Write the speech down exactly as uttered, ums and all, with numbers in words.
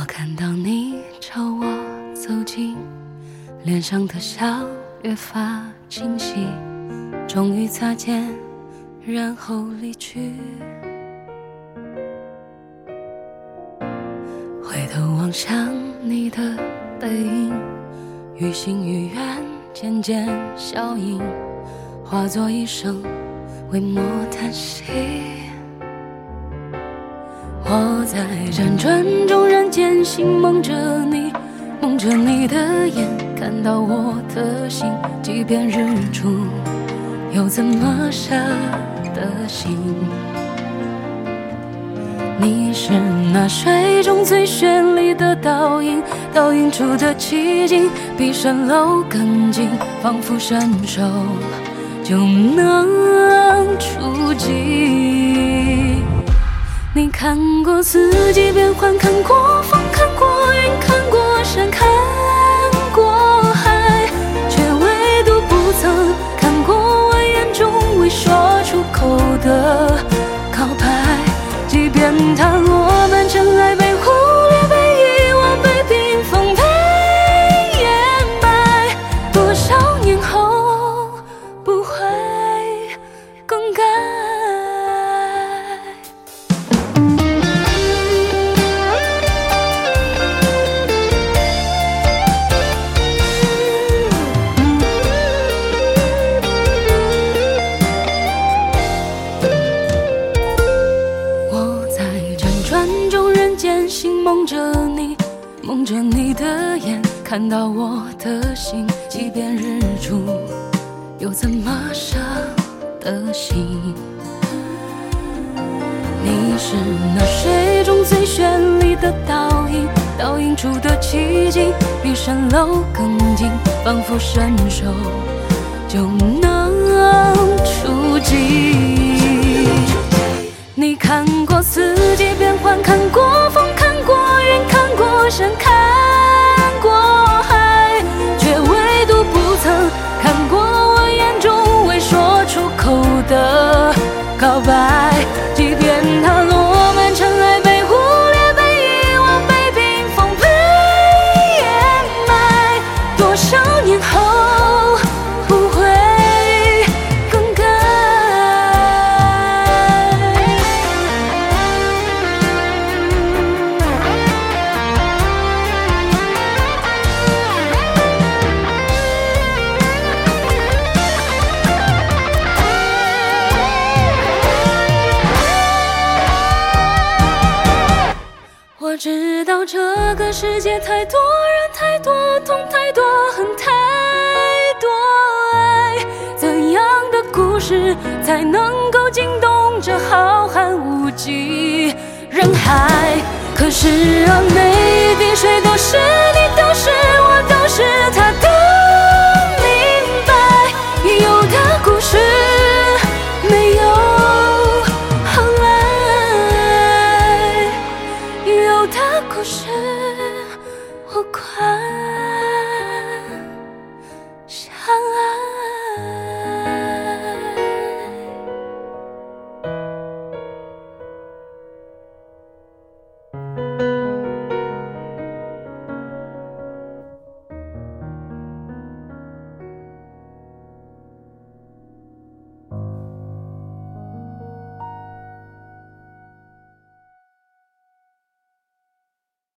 我看到你朝我走近，脸上的笑越发清晰，终于擦肩，然后离去。回头望向你的背影，于心于愿渐渐消隐，化作一声微末叹息。我在辗转中人间心，梦着你，梦着你的眼，看到我的心，即便日出，又怎么舍得醒？你是那水中最绚丽的倒影，倒映出的奇景，比蜃楼更近，仿佛伸手就能触及。你看过四季变换，看过风，看过云，看过山，看过海，却唯独不曾看过我眼中未说出口的告白。即便它落满尘埃，被忽略，被遗忘，被冰封，被掩埋，多少年后不会更改。梦着你，梦着你的眼，看到我的心，即便日出，又怎么舍得醒？你是那水中最绚丽的倒影，倒映出的奇景，比蜃楼更近，仿佛伸手就能触及。你看过四季变换，看过风，看过云，看过山，看过海，却唯独不曾看过我眼中未说出口的告白。即便它落满尘埃，被忽略，被遗忘，被冰封，被掩埋，多少年后不会更改。我知道这个世界太多人，太多痛，太多恨，太多爱，怎样的故事才能够惊动这浩瀚无际人海？可是啊，每一滴水都是你，都是我，都是他的